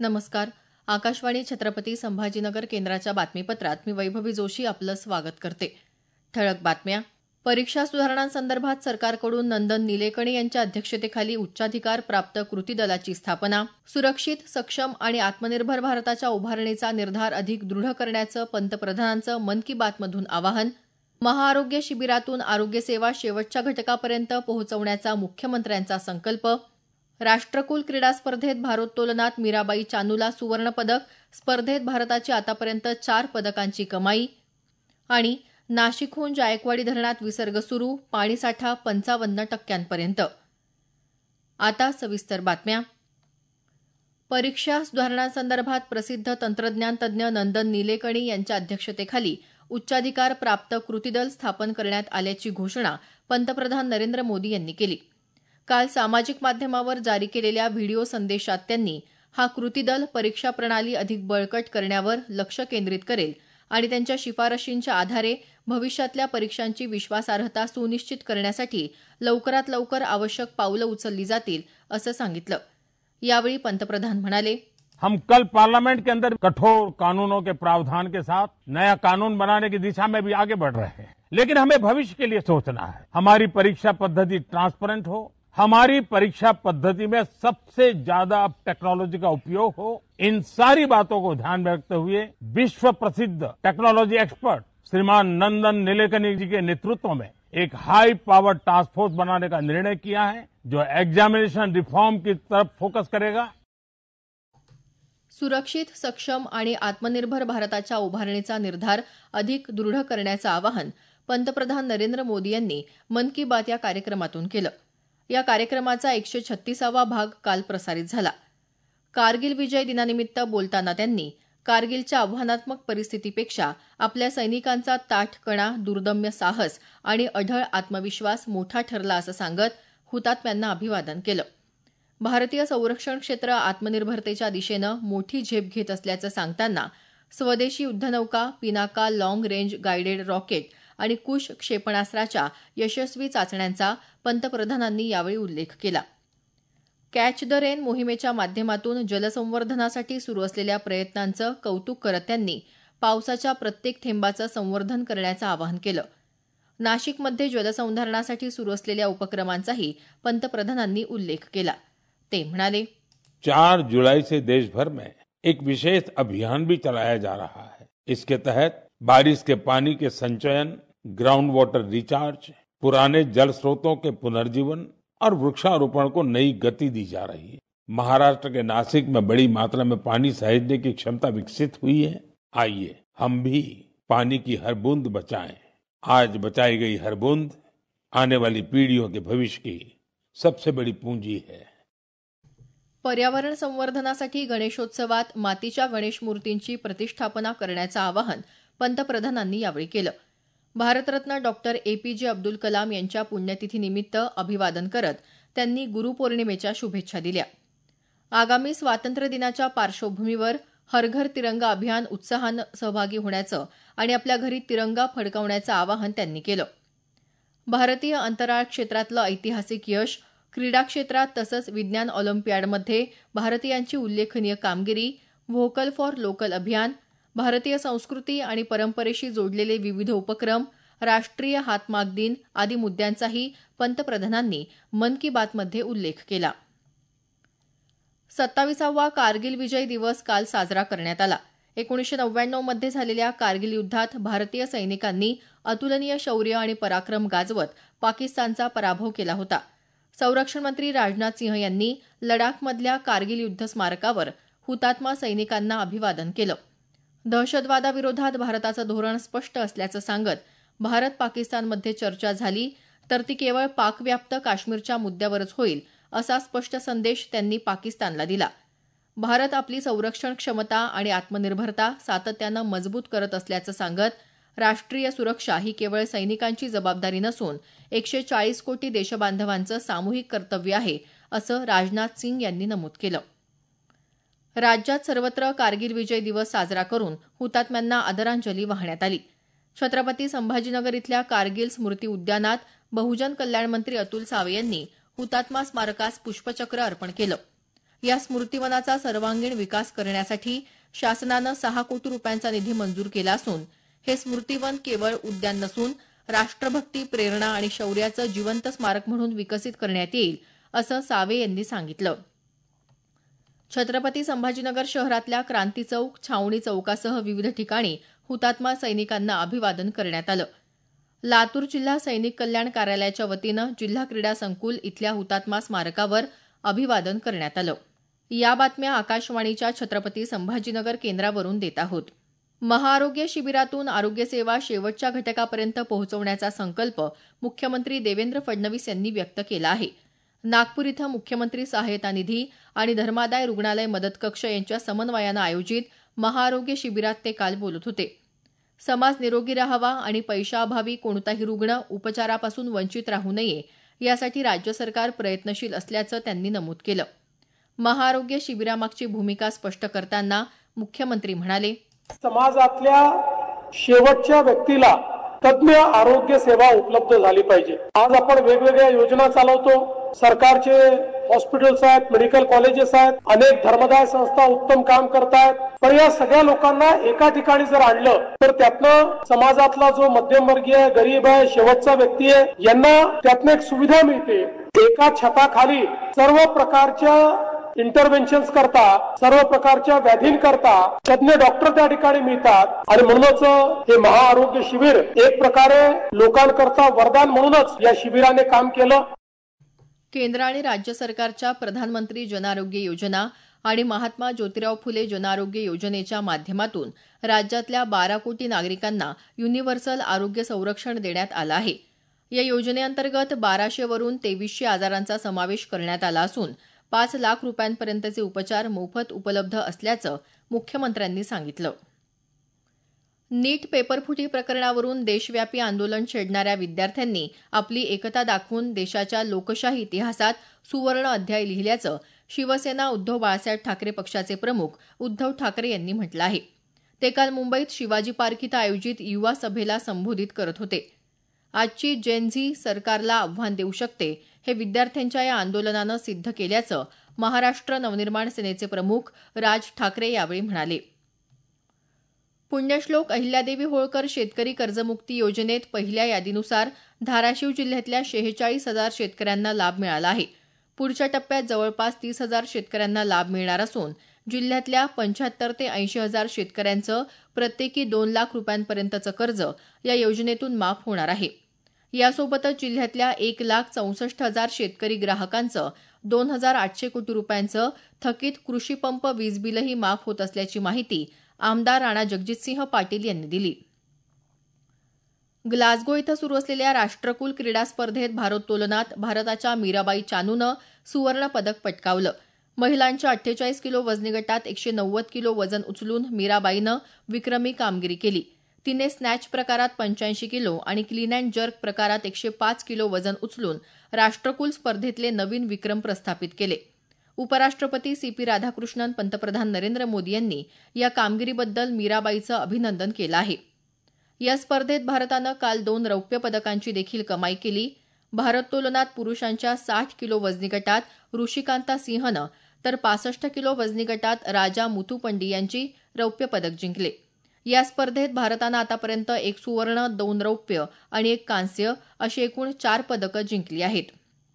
नमस्कार. आकाशवाणी छत्रपती संभाजीनगर केंद्राच्या बातमीपत्रात मी वैभवी जोशी आपलं स्वागत करते. ठळक बातम्या. परीक्षा सुधारणांसंदर्भात सरकारकडून नंदन निलेकणी यांच्या अध्यक्षतेखाली उच्चाधिकार प्राप्त कृती दलाची स्थापना. सुरक्षित, सक्षम आणि आत्मनिर्भर भारताच्या उभारणीचा निर्धार अधिक दृढ करण्याचं पंतप्रधानांचं मन की बातमधून आवाहन. महाआरोग्य शिबिरातून आरोग्यसेवा शेवटच्या घटकापर्यंत पोहोचवण्याचा मुख्यमंत्र्यांचा संकल्प. राष्ट्रकुल क्रीडा स्पर्धेत भारोत्तोलनात मीराबाई चानूला सुवर्णपदक. स्पर्धेत भारताची आतापर्यंत 4 पदकांची कमाई. आणि नाशिकहून जायकवाडी धरणात विसर्ग सुरू. पाणीसाठा 55% आता सविस्तर बातम्या. परीक्षा सुधारणांसंदर्भात प्रसिद्ध तंत्रज्ञान तज्ज्ञ नंदन निलेकणी यांच्या अध्यक्षतेखाली उच्चाधिकार प्राप्त कृती दल स्थापन करण्यात आल्याची घोषणा पंतप्रधान नरेंद्र मोदी यांनी केली. काल सामाजिक माध्यमावर जारी केलेल्या व्हिडिओ संदेशात त्यांनी हा कृती दल परीक्षा प्रणाली अधिक बळकट करण्यावर लक्ष केंद्रित करेल आणि त्यांच्या शिफारशींच्या आधारे भविष्यातल्या परीक्षांची विश्वासार्हता सुनिश्चित करण्यासाठी लवकरात लवकर आवश्यक पावलं उचलली जातील असं सांगितलं. यावेळी पंतप्रधान म्हणाले, हम कल पार्लियामेंट के अंदर कठोर कानूनों के प्रावधान के साथ नया कानून बनाने की दिशा में भी आगे बढ़ रहे हैं, लेकिन हमें भविष्य के लिए सोचना है. हमारी परीक्षा पद्धति ट्रांसपेरेंट हो, हमारी परीक्षा पद्धति में सबसे ज्यादा टेक्नोलॉजी का उपयोग हो. इन सारी बातों को ध्यान में रखते हुए विश्व प्रसिद्ध टेक्नोलॉजी एक्सपर्ट श्रीमान नंदन निलेकनी जी के नेतृत्व में एक हाई पावर टास्क फोर्स बनाने का निर्णय किया है, जो एग्जामिनेशन रिफॉर्म की तरफ फोकस करेगा. सुरक्षित, सक्षम आणि आत्मनिर्भर भारताच्या उभारणीचा निर्धार अधिक दृढ करण्याचं आवाहन पंतप्रधान नरेंद्र मोदी यांनी मन की बात या कार्यक्रमातून केलं. या कार्यक्रमाचा 136वा भाग काल प्रसारित झाला. कारगिल विजय दिनानिमित्त बोलताना त्यांनी कारगिलच्या आव्हानात्मक परिस्थितीपेक्षा आपल्या सैनिकांचा ताठकणा, दुर्दम्य साहस आणि अढळ आत्मविश्वास मोठा ठरला असं सांगत हुतात्म्यांना अभिवादन केलं. भारतीय संरक्षण क्षेत्र आत्मनिर्भरतेच्या दिशेनं मोठी झेप घेत असल्याचं सांगताना स्वदेशी युद्धनौका, Pinaka long range guided rocket आणि कुश क्षेपणास्त्राच्या यशस्वी चाचण्यांचा पंतप्रधानांनी यावेळी उल्लेख केला. कॅच द रेन मोहिमेच्या माध्यमातून जलसंवर्धनासाठी सुरू असलेल्या प्रयत्नांचं कौतुक करत त्यांनी पावसाच्या प्रत्येक थेंबाचं संवर्धन करण्याचं आवाहन केलं. नाशिकमध्ये जलसंधारणासाठी सुरू असलेल्या उपक्रमांचाही पंतप्रधानांनी उल्लेख केला. ते म्हणाले, 4 जुलाई से देश भर में एक विशेष अभियान भी चलाया जा रहा है. इसके तहत बारिश के पानी के संचयन, ग्राउंड वाटर रिचार्ज, पुराने जल स्रोतों के पुनर्जीवन और वृक्षारोपण को नई गति दी जा रही है. महाराष्ट्र के नासिक में बड़ी मात्रा में पानी सहेजने की क्षमता विकसित हुई है. आइए हम भी पानी की हर बूंद बचाएं. आज बचाई गई हर बूंद आने वाली पीढ़ियों के भविष्य की सबसे बड़ी पूंजी है. पर्यावरण संवर्धनासाठी गणेशोत्सवात मातीच्या गणेश मूर्तींची प्रतिष्ठापना करण्याचं आवाहन पंतप्रधानांनी यावेळी केलं. भारतरत्न डॉक्टर एपीजे अब्दुल कलाम यांच्या पुण्यतिथीनिमित्त अभिवादन करत त्यांनी गुरुपौर्णिमेच्या शुभेच्छा दिल्या. आगामी स्वातंत्र्य दिनाच्या पार्श्वभूमीवर हर घर तिरंगा अभियान उत्साहानं सहभागी होण्याचं आणि आपल्या घरी तिरंगा फडकवण्याचं आवाहन त्यांनी केलं. भारतीय अंतराळ क्षेत्रातलं ऐतिहासिक यश, क्रीडा क्षेत्रात तसंच विज्ञान ऑलिम्पियाडमध्ये भारतीयांची उल्लेखनीय कामगिरी, व्होकल फॉर लोकल अभियान, भारतीय संस्कृती आणि परंपरेशी जोडलेले विविध उपक्रम, राष्ट्रीय हातमाग दिन आदी मुद्द्यांचाही पंतप्रधानांनी मन की बातमध्ये उल्लेख केला. 27वा कारगिल विजय दिवस काल साजरा करण्यात आला. 1999 मध्ये झालेल्या कारगिल युद्धात भारतीय सैनिकांनी अतुलनीय शौर्य आणि पराक्रम गाजवत पाकिस्तानचा पराभव केला होता. संरक्षण मंत्री राजनाथ सिंह यांनी लडाखमधल्या कारगिल युद्ध स्मारकावर हुतात्मा सैनिकांना अभिवादन केलं. दहशतवादाविरोधात भारताचं धोरण स्पष्ट असल्याचं सांगत भारत पाकिस्तानमध्ये चर्चा झाली तर ती केवळ पाकव्याप्त काश्मीरच्या मुद्द्यावरच होईल असा स्पष्ट संदेश त्यांनी पाकिस्तानला दिला. भारत आपली संरक्षण क्षमता आणि आत्मनिर्भरता सातत्यानं मजबूत करत असल्याचं सांगत राष्ट्रीय सुरक्षा ही केवळ सैनिकांची जबाबदारी नसून 140 कोटी देशबांधवांचं सामूहिक कर्तव्य आहे असं राजनाथ सिंग यांनी नमूद केलं. राज्यात सर्वत्र कारगिल विजय दिवस साजरा करून हुतात्म्यांना आदरांजली वाहण्यात आली. छत्रपती संभाजीनगर इथल्या कारगिल स्मृती उद्यानात बहुजन कल्याण मंत्री अतुल सावे यांनी हुतात्मा स्मारकास पुष्पचक्र अर्पण केलं. या स्मृतिवनाचा सर्वांगीण विकास करण्यासाठी शासनानं 6 कोटी रुपयांचा निधी मंजूर केला असून हे स्मृतिवन केवळ उद्यान नसून राष्ट्रभक्ती, प्रेरणा आणि शौर्याचं जिवंत स्मारक म्हणून विकसित करण्यात येईल असं सावे यांनी सांगितलं. छत्रपती संभाजीनगर शहरातल्या क्रांती चौक, छावणी चौकासह विविध ठिकाणी हुतात्मा सैनिकांना अभिवादन करण्यात आलं. लातूर जिल्हा सैनिक कल्याण कार्यालयाच्या वतीनं जिल्हा क्रीडा संकुल इथल्या हुतात्मा स्मारकावर अभिवादन करण्यात आलं. या बातम्या आकाशवाणीच्या छत्रपती संभाजीनगर केंद्रावरून देत आहोत. महाआरोग्य शिबिरातून आरोग्यसेवा शेवटच्या घटकापर्यंत पोहोचवण्याचा संकल्प मुख्यमंत्री देवेंद्र फडणवीस यांनी व्यक्त केला आहे. नागपूर इथं मुख्यमंत्री सहाय्यता निधी आणि धर्मादाय रुग्णालय मदत कक्ष यांच्या समन्वयानं आयोजित महाआरोग्य शिबिरात ते काल बोलत होते. समाज निरोगी राहावा आणि पैशाअभावी कोणताही रुग्ण उपचारापासून वंचित राहू नये यासाठी राज्य सरकार प्रयत्नशील असल्याचं त्यांनी नमूद केलं. महाआरोग्य शिबिरामागची भूमिका स्पष्ट करताना मुख्यमंत्री म्हणाले, समाजातल्या शेवटच्या व्यक्तीला तज्ञ आरोग्य सेवा उपलब्ध झाली पाहिजे. आज आपण वेगवेगळ्या योजना चालवतो. सरकारचे हॉस्पिटल्स आहेत, मेडिकल कॉलेजेस आहेत, अनेक धर्मादाय संस्था उत्तम काम करतायत. पण या सगळ्या लोकांना एका ठिकाणी जर आणलं तर त्यातनं समाजातला जो मध्यमवर्गीय आहे, गरीब आहे, शेवटचा व्यक्ती आहे, यांना त्यातनं एक सुविधा मिळते. एका छताखाली सर्व प्रकारच्या इंटरव्हेन्शन्स करता, सर्व प्रकारच्या व्याधींकरता तज्ञ डॉक्टर त्या ठिकाणी मिळतात आणि म्हणूनच हे महाआरोग्य शिबिर एक प्रकारे लोकांकरता वरदान म्हणूनच या शिबिराने काम केलं. केंद्र आणि राज्य सरकारच्या प्रधानमंत्री जन आरोग्य योजना आणि महात्मा ज्योतिराव फुले जन आरोग्य योजनेच्या माध्यमातून राज्यातल्या 12 कोटी नागरिकांना युनिव्हर्सल आरोग्य संरक्षण देण्यात आलं आहे. या योजनेअंतर्गत 1200 वरून 2300 आजारांचा समावेश करण्यात आला असून 5 लाख रुपयांपर्यंतचे उपचार मोफत उपलब्ध असल्याचं मुख्यमंत्र्यांनी सांगितलं. नीट पेपरफुटी प्रकरणावरून देशव्यापी आंदोलन छेडणाऱ्या विद्यार्थ्यांनी आपली एकता दाखवून देशाच्या लोकशाही इतिहासात सुवर्ण अध्याय लिहिल्याचं शिवसेना उद्धव बाळासाहेब ठाकरे पक्षाचे प्रमुख उद्धव ठाकरे यांनी म्हटलं आहे. ते काल मुंबईत शिवाजी पार्क इथं आयोजित युवा सभेला संबोधित करत होते. आजची जेन झी सरकारला आव्हान देऊ शकते हे विद्यार्थ्यांच्या या आंदोलनानं सिद्ध केल्याचं महाराष्ट्र नवनिर्माण सेनेचे प्रमुख राज ठाकरे यावेळी म्हणाले. पुण्यश्लोक अहिल्यादेवी होळकर शेतकरी कर्जमुक्ती योजनेत पहिल्या यादीनुसार धाराशिव जिल्ह्यातल्या 46,000 शेतकऱ्यांना लाभ मिळाला आहे. पुढच्या टप्प्यात जवळपास 30,000 शेतकऱ्यांना लाभ मिळणार असून जिल्ह्यातल्या 75 ते 80,000 शेतकऱ्यांचं प्रत्येकी 2 लाख रुपयांपर्यंतचं कर्ज या योजनेतून माफ होणार आहे. यासोबतच जिल्ह्यातल्या 1,64,000 शेतकरी ग्राहकांचं 2,800 कोटी रुपयांचं थकीत कृषी पंप वीज बिलही माफ होत असल्याची माहिती आमदार राणा जगजितसिंह पाटील यांनी दिली. ग्लासगो इथं सुरू असलेल्या राष्ट्रकुल क्रीडा स्पर्धेत भारोत्तोलनात भारताच्या मीराबाई चानूनं सुवर्ण पदक पटकावलं. महिलांच्या 48 किलो वजनी गटात 190 किलो वजन उचलून मीराबाईनं विक्रमी कामगिरी केली. तिने स्नॅच प्रकारात 85 किलो आणि क्लीन अँड जर्क प्रकारात 105 किलो वजन उचलून राष्ट्रकुल स्पर्धेतले नवीन विक्रम प्रस्थापित केले. उपराष्ट्रपती CP राधाकृष्णन, पंतप्रधान नरेंद्र मोदी यांनी या कामगिरीबद्दल मीराबाईचं अभिनंदन केलं आहे. या स्पर्धेत भारतानं काल 2 रौप्य पदकांची देखील कमाई केली. भारोत्तोलनात पुरुषांच्या 60 किलो वजनी गटात ऋषिकांता सिंहनं तर 65 किलो वजनी गटात राजा मुथुपंडी यांची रौप्य पदक जिंकले. या स्पर्धेत भारतानं आतापर्यंत 1 सुवर्ण, 2 रौप्य आणि 1 कांस्य अशी एकूण 4 पदकं जिंकली आहेत.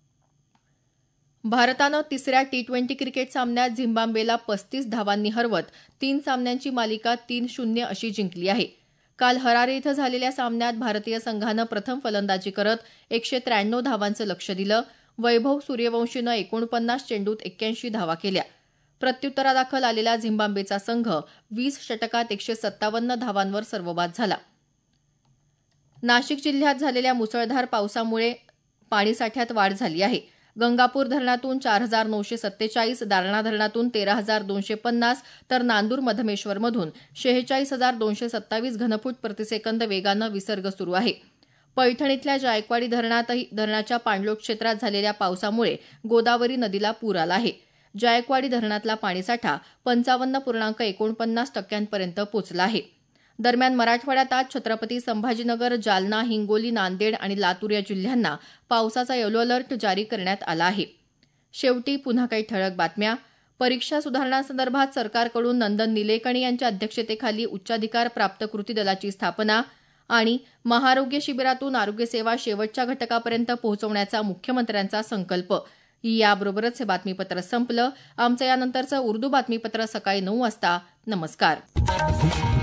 भारतानं तिसऱ्या T20 क्रिकेट सामन्यात झिम्बाब्वेला 35 धावांनी हरवत 3 सामन्यांची मालिका 3-0 अशी जिंकली आहे. काल हरारे इथं झालेल्या सामन्यात भारतीय संघानं प्रथम फलंदाजी करत 193 धावांचं लक्ष्य दिलं. वैभव सूर्यवंशीनं 49 चेंडूत 81 धावा केल्या. प्रत्युत्तरादाखल आलेला झिम्बाब्वेचा संघ 20 षटकात 157 धावांवर सर्वबाद झाला. नाशिक जिल्ह्यात झालेल्या मुसळधार पावसामुळे पाणीसाठ्यात वाढ झाली आहे. गंगापूर धरणातून 4,947, दारणा धरणातून 13,250 तर नांदूर मधमेश्वरमधून 46,227 घनफूट प्रतिसेकंद वेगानं विसर्ग सुरू आहे. पैठण इथल्या जायकवाडी धरणाच्या पाणलोट क्षेत्रात झालेल्या पावसामुळे गोदावरी नदीला पूर आला आहे. जायकवाडी धरणातला पाणीसाठा 55.49% पोहोचला आहे. दरम्यान मराठवाड्यात आज छत्रपती संभाजीनगर, जालना, हिंगोली, नांदेड आणि लातूर या जिल्ह्यांना पावसाचा येलो अलर्ट जारी करण्यात आला आहे. शेवटी पुन्हा काही ठळक बातम्या. परीक्षा सुधारणांसंदर्भात सरकारकडून नंदन निलेकणी यांच्या अध्यक्षतेखाली उच्चाधिकार प्राप्त कृती दलाची स्थापना आणि महाआरोग्य शिबिरातून आरोग्यसेवा शेवटच्या घटकापर्यंत पोहोचवण्याचा मुख्यमंत्र्यांचा संकल्प. याबरोबरच हे बातमीपत्र संपलं. आमचं यानंतरचं उर्दू बातमीपत्र सकाळी 9 वाजता. नमस्कार.